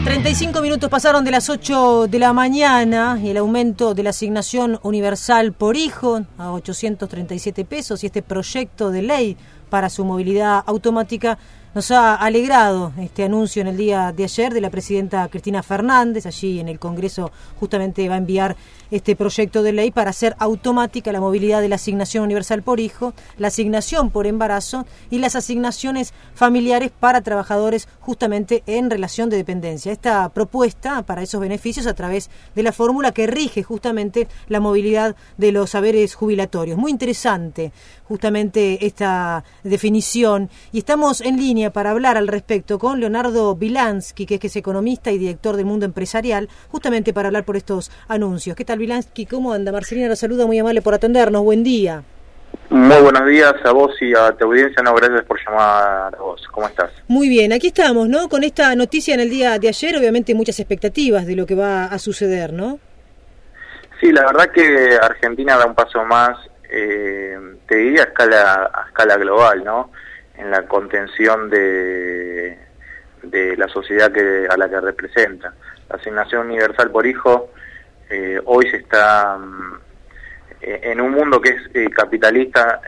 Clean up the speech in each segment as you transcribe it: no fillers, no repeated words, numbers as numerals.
35 minutos pasaron de las 8 de la mañana y el aumento de la asignación universal por hijo a 837 pesos y este proyecto de ley para su movilidad automática nos ha alegrado este anuncio en el día de ayer de la presidenta Cristina Fernández. Allí en el Congreso justamente va a enviar este proyecto de ley para hacer automática la movilidad de la asignación universal por hijo, la asignación por embarazo y las asignaciones familiares para trabajadores justamente en relación de dependencia. Esta propuesta para esos beneficios a través de la fórmula que rige justamente la movilidad de los haberes jubilatorios. Muy interesante justamente esta definición y estamos en línea para hablar al respecto con Leonardo Bilansky, que es economista y director del Mundo Empresarial, justamente para hablar por estos anuncios. ¿Qué tal, Bilansky? ¿Cómo anda? Marcelina lo saluda, muy amable por atendernos. Buen día. Muy buenos días a vos y a tu audiencia. No, gracias por llamar a vos. ¿Cómo estás? Muy bien, aquí estamos, ¿no? Con esta noticia en el día de ayer, obviamente muchas expectativas de lo que va a suceder, ¿no? Sí, la verdad que Argentina da un paso más, te diría a escala global, ¿no? En la contención de la sociedad a la que representa. La asignación universal por hijo hoy se está en un mundo que es capitalista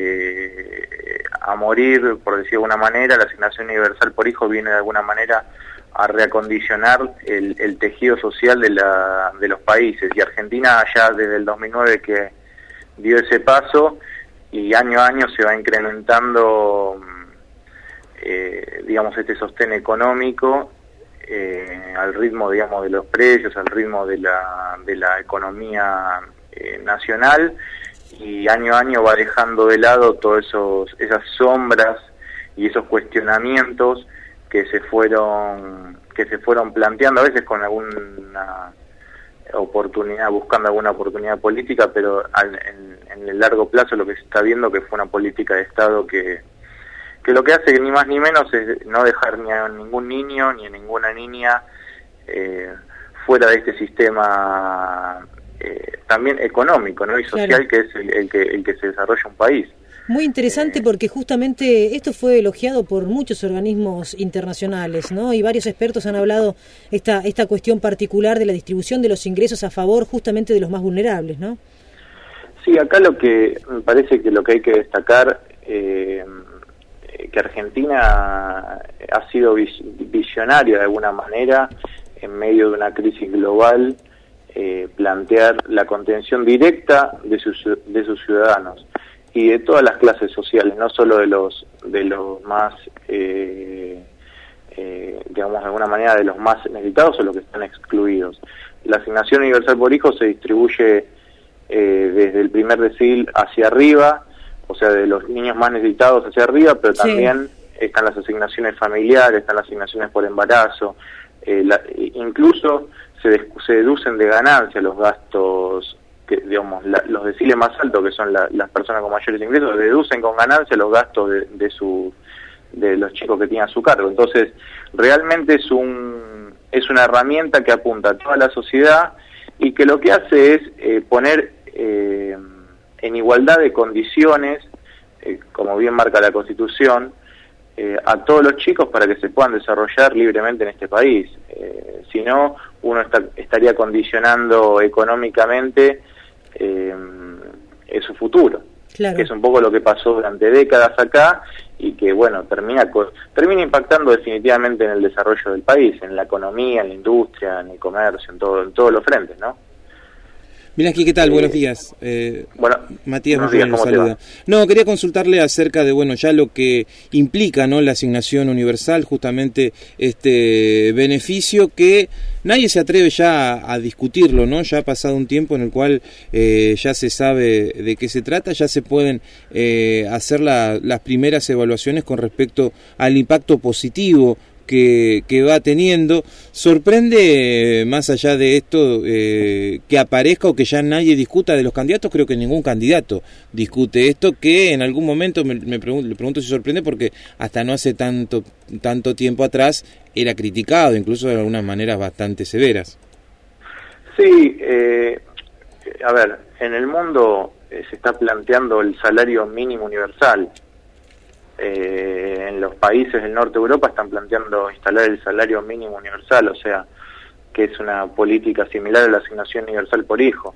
a morir, por decir de alguna manera. La asignación universal por hijo viene de alguna manera a reacondicionar el tejido social de los países, y Argentina ya desde el 2009 que dio ese paso, y año a año se va incrementando digamos este sostén económico al ritmo, digamos, de los precios, al ritmo de la economía nacional, y año a año va dejando de lado todas esas sombras y esos cuestionamientos que se fueron planteando, a veces con alguna oportunidad, buscando alguna oportunidad política, pero en el largo plazo lo que se está viendo que fue una política de Estado que lo que hace ni más ni menos es no dejar ni a ningún niño ni a ninguna niña fuera de este sistema también económico, ¿no? Y social, claro, que es el que se desarrolla un país. Muy interesante porque justamente esto fue elogiado por muchos organismos internacionales, ¿no? Y varios expertos han hablado esta cuestión particular de la distribución de los ingresos a favor justamente de los más vulnerables, ¿no? Sí, acá me parece que lo que hay que destacar que Argentina ha sido visionaria de alguna manera en medio de una crisis global, plantear la contención directa de sus ciudadanos y de todas las clases sociales, no solo de los más, digamos de alguna manera, de los más necesitados o los que están excluidos. La asignación universal por hijo se distribuye desde el primer decil hacia arriba, o sea, de los niños más necesitados hacia arriba, pero también están las asignaciones familiares, están las asignaciones por embarazo, incluso se deducen de ganancia los gastos, que digamos los deciles más altos, que son las personas con mayores ingresos, deducen con ganancia los gastos de los chicos que tienen a su cargo. Entonces, realmente es una herramienta que apunta a toda la sociedad y que lo que hace es poner en igualdad de condiciones, como bien marca la Constitución, a todos los chicos para que se puedan desarrollar libremente en este país. Si no, uno estaría condicionando económicamente su futuro, claro, que es un poco lo que pasó durante décadas acá y que, bueno, termina impactando definitivamente en el desarrollo del país, en la economía, en la industria, en el comercio, en todos los frentes, ¿no? Bilansky, ¿qué tal? Buenos días. Bueno, Matías nos saluda. No, quería consultarle acerca de, bueno, ya lo que implica, ¿no?, la asignación universal, justamente este beneficio que nadie se atreve ya a discutirlo, ¿no? Ya ha pasado un tiempo en el cual ya se sabe de qué se trata, ya se pueden hacer las primeras evaluaciones con respecto al impacto positivo que va teniendo. Sorprende, más allá de esto, que aparezca o que ya nadie discuta de los candidatos. Creo que ningún candidato discute esto, que en algún momento le pregunto si sorprende, porque hasta no hace tanto tiempo atrás era criticado, incluso de algunas maneras bastante severas. Sí, a ver, en el mundo se está planteando el salario mínimo universal. en los países del norte de Europa están planteando instalar el salario mínimo universal, o sea, que es una política similar a la asignación universal por hijo.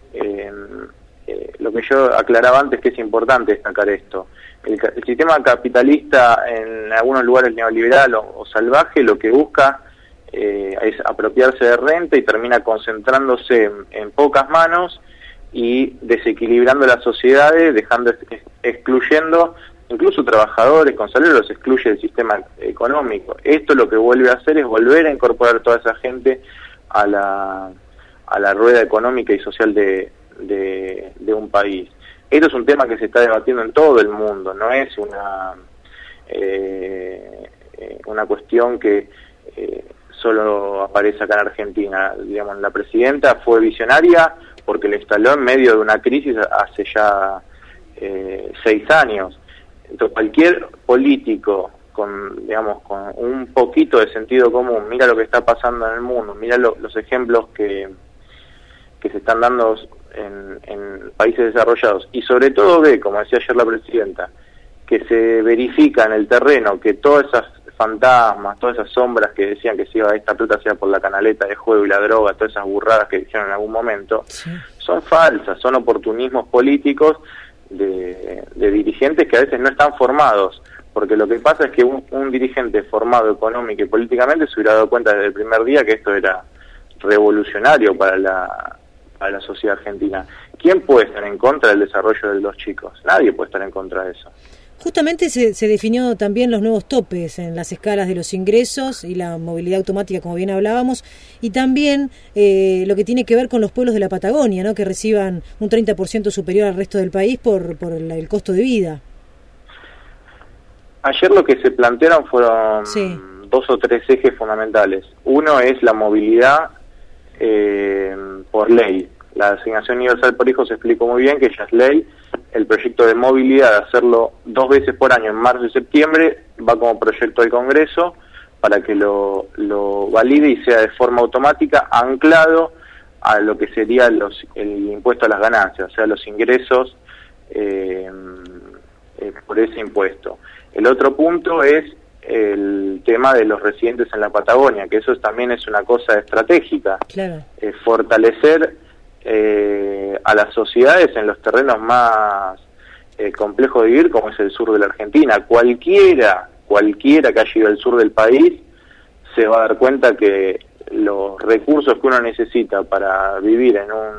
Lo que yo aclaraba antes, que es importante destacar esto, el sistema capitalista en algunos lugares neoliberal o salvaje lo que busca es apropiarse de renta y termina concentrándose en pocas manos y desequilibrando las sociedades, excluyendo incluso trabajadores con salario, los excluye del sistema económico. Esto lo que vuelve a hacer es volver a incorporar toda esa gente a la rueda económica y social de un país. Esto es un tema que se está debatiendo en todo el mundo, no es una cuestión que solo aparece acá en Argentina. Digamos, la presidenta fue visionaria porque lo instaló en medio de una crisis hace ya 6 años. Entonces, cualquier político con un poquito de sentido común, mira lo que está pasando en el mundo, mira los ejemplos que se están dando en países desarrollados, y sobre todo ve, como decía ayer la presidenta, que se verifica en el terreno que todas esas fantasmas, todas esas sombras que decían que se iba esta plata sea por la canaleta de juego y la droga, todas esas burradas que dijeron en algún momento, sí, son falsas, son oportunismos políticos de dirigentes que a veces no están formados, porque lo que pasa es que un dirigente formado económica y políticamente se hubiera dado cuenta desde el primer día que esto era revolucionario para la sociedad argentina. ¿Quién puede estar en contra del desarrollo de los chicos? Nadie puede estar en contra de eso. Justamente se definió también los nuevos topes en las escalas de los ingresos y la movilidad automática, como bien hablábamos, y también lo que tiene que ver con los pueblos de la Patagonia, ¿no?, que reciban un 30% superior al resto del país por el costo de vida. Ayer lo que se plantearon fueron 2 o 3 ejes fundamentales. Uno es la movilidad por ley. La asignación universal por hijo se explicó muy bien, que ya es ley. El proyecto de movilidad, de hacerlo 2 veces por año en marzo y septiembre, va como proyecto del Congreso para que lo valide y sea de forma automática, anclado a lo que sería el impuesto a las ganancias, o sea, los ingresos por ese impuesto. El otro punto es el tema de los residentes en la Patagonia, que eso también es una cosa estratégica. Claro. Fortalecer a las sociedades en los terrenos más complejos de vivir, como es el sur de la Argentina. Cualquiera que haya ido al sur del país se va a dar cuenta que los recursos que uno necesita para vivir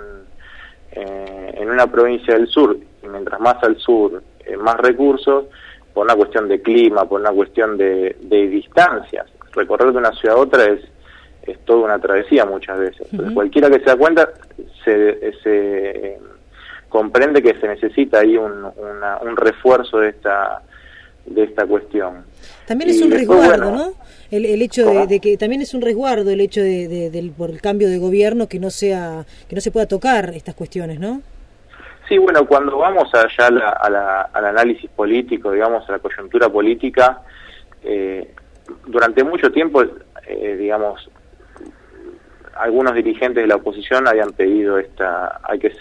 en una provincia del sur, y mientras más al sur, más recursos, por una cuestión de clima, por una cuestión de distancias. Recorrer de una ciudad a otra es toda una travesía muchas veces. Entonces, cualquiera que se da cuenta se comprende que se necesita ahí un refuerzo de esta cuestión. También es un resguardo, ¿no? El hecho de que también es un resguardo el hecho por el cambio de gobierno que no se pueda tocar estas cuestiones, ¿no? Sí, bueno, cuando vamos allá al análisis político, digamos, a la coyuntura política, durante mucho tiempo, digamos, algunos dirigentes de la oposición habían pedido hay que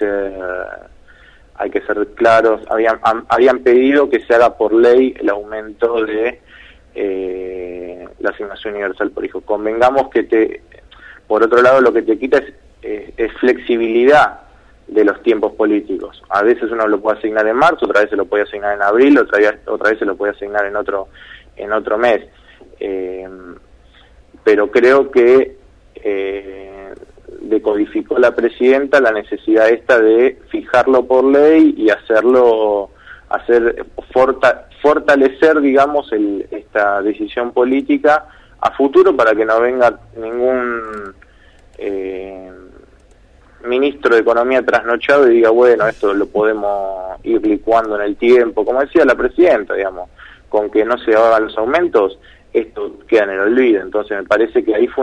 ser claros, habían pedido que se haga por ley el aumento de la asignación universal por hijo. Convengamos que por otro lado, lo que te quita es flexibilidad de los tiempos políticos. A veces uno lo puede asignar en marzo, otra vez se lo puede asignar en abril, otra vez se lo puede asignar en otro mes. Pero creo que decodificó la presidenta la necesidad esta de fijarlo por ley y fortalecer, digamos, esta decisión política a futuro, para que no venga ningún ministro de Economía trasnochado y diga, bueno, esto lo podemos ir licuando en el tiempo, como decía la presidenta, digamos, con que no se hagan los aumentos, esto queda en el olvido. Entonces me parece que ahí fue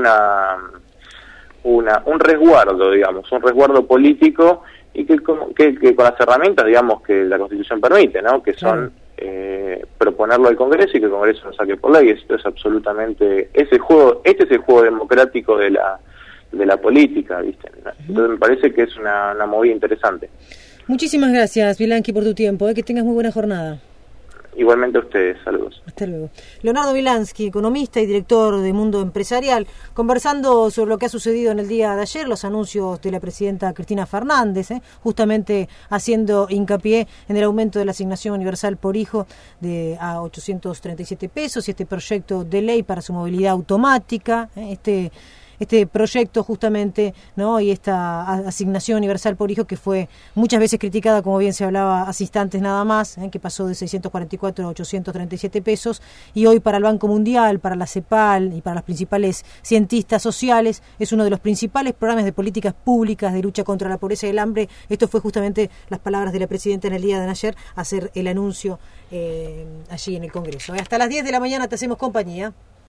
un resguardo, digamos, un resguardo político, y que con las herramientas, digamos, que la Constitución permite, ¿no?, que son proponerlo al Congreso y que el Congreso lo saque por ley. Esto es absolutamente este es el juego democrático de la política, ¿viste? Entonces me parece que es una movida interesante. Muchísimas gracias, Vilanqui, por tu tiempo, que tengas muy buena jornada. Igualmente a ustedes, saludos. Hasta luego. Leonardo Wilansky, economista y director de Mundo Empresarial, conversando sobre lo que ha sucedido en el día de ayer, los anuncios de la presidenta Cristina Fernández, justamente haciendo hincapié en el aumento de la asignación universal por hijo a 837 pesos y este proyecto de ley para su movilidad automática, este proyecto justamente, ¿no? Y esta asignación universal por hijo que fue muchas veces criticada, como bien se hablaba hace instantes nada más, que pasó de 644 a 837 pesos, y hoy para el Banco Mundial, para la CEPAL y para los principales cientistas sociales es uno de los principales programas de políticas públicas de lucha contra la pobreza y el hambre. Esto fue justamente las palabras de la presidenta en el día de ayer, hacer el anuncio allí en el Congreso. Hasta las 10 de la mañana te hacemos compañía.